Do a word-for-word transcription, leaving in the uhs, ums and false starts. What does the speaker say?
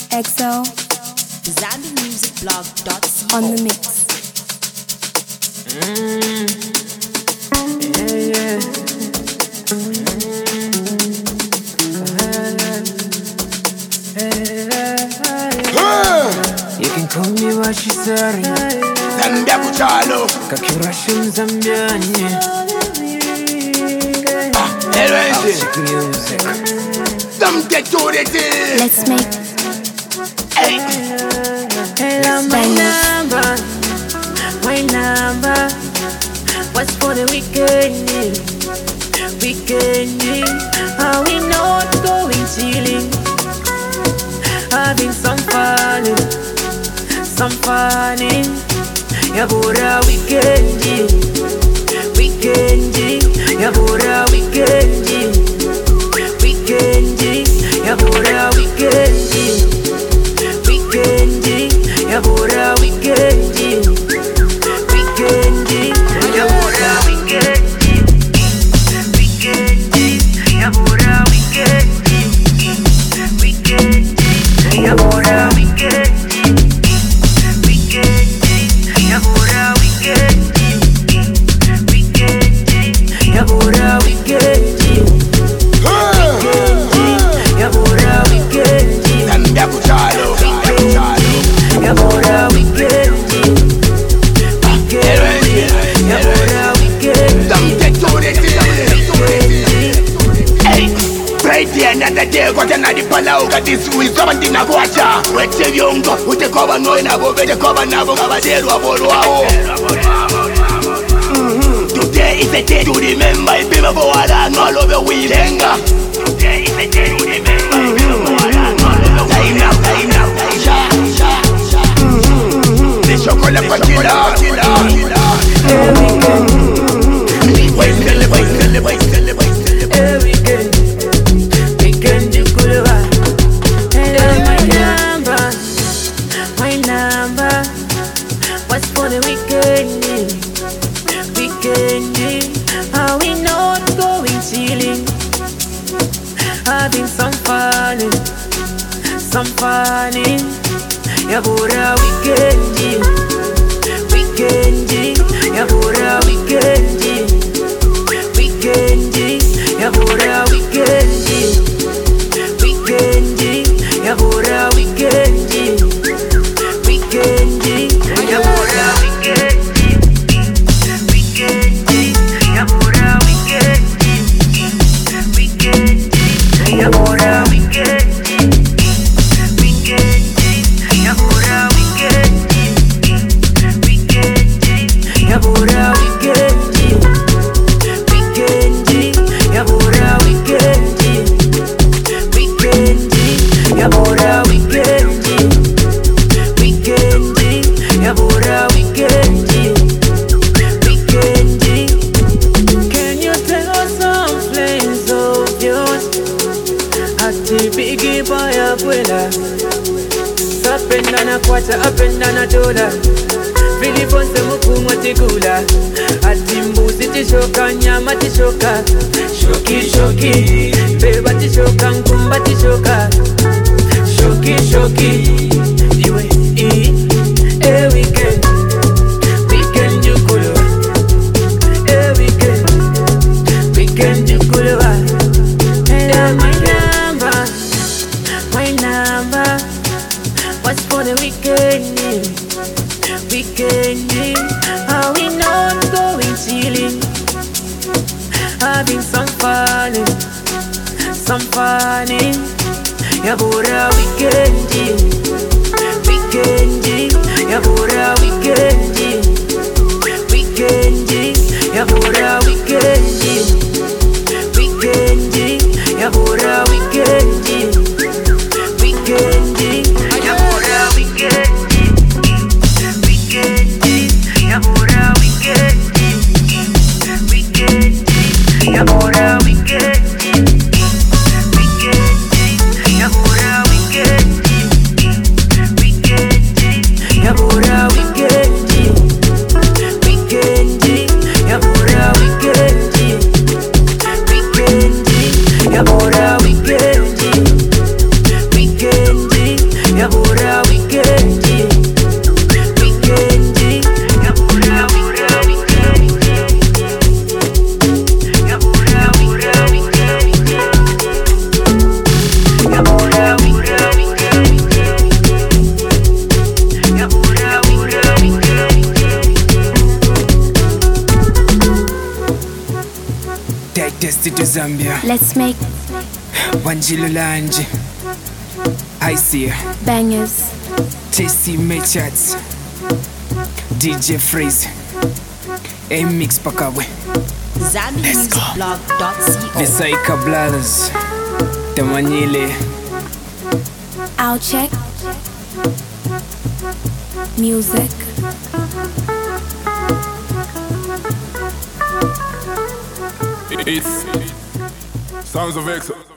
X O Zambi Music Blog dot co on the mix. Mm. Yeah, yeah. Mm. You can call me what she said. Zambia kuchalo Kakirashim Zambiani. Elwenzi Music. Zambia tureti Let's make Hey Hello, my number, my number. What's for the weekend? Weekend. Are we not going chilling? Having some fun, some fun. Yabura weekend, weekend. Yabura weekend, weekend. Yabura weekend. Weekendi, yabura weekendi, weekendi, yabura weekendi, weekendi, yabura weekendi, weekendi, yabura weekendi, weekendi, yabura weekendi, weekendi, yabura weekendi, weekendi, yabura weekendi. Zambia kuchalo Yabora weekendi, weekendi, yabora weekendi, Zambia tureti Hey Friday another day kwa tena dipala ukatisi wisoma ndina kuacha Wete vyongo utekoba noe nabo vete koba nabo kabaderu abolu wao Today is a day to remember Ibima for wala ngalobe wilenga Today is a day to remember Ibima for wala ngalobe wilenga Time now, time now The chocolate for killer, killer Wait, tell it, wait, tell it, wait, tell it, wait, tell it every weekend, weekend you could have. Hello, my number, my number. What's for the weekend? Weekend, are we not going chilling? Having some fun, some fun. Yabura weekendi, weekendi, yabura weekendi, weekendi, yabura weekendi, weekendi, yabura weekendi, weekendi, yabura weekendi, weekendi, yabura weekendi, weekendi, yabura weekendi, weekendi, yabura weekendi, weekendi, yabura weekendi, weekendi, yabura weekendi, weekendi, yabura weekendi, weekendi, yabura weekendi, weekendi. Can you tell us some flames of yours? Ati bigi boy abuela. Up and down a quarter, up and down a dollar. Filiponse mukumu tikula. Atimbu sitishoka, nyama tishoka. Shoki shoki, beba tishoka, nkumba tishoka. Shoki shoki, iwe i, e weekend, weekend yukulu. E weekend, weekend yukulu. Hello, my number, my number. What's for the weekend? Weekend, are we not going chilling? Having some fun, some fun. Yabura weekendi, weekendi, yabura weekendi, weekendi, yabura weekendi, weekendi, yabura weekendi, weekendi, yabura weekendi, weekendi, yabura weekendi, weekendi, yabura weekendi, weekendi, yabura weekendi, to Zambia. Let's make Wanjilo Lanji. I see bangers. J C Mechats, D J Freeze, A-Mix Pakawe, Zambi Music Blog dot co. the Saika Brothers, the Manile. I'll check music. It's Sounds of Excellence.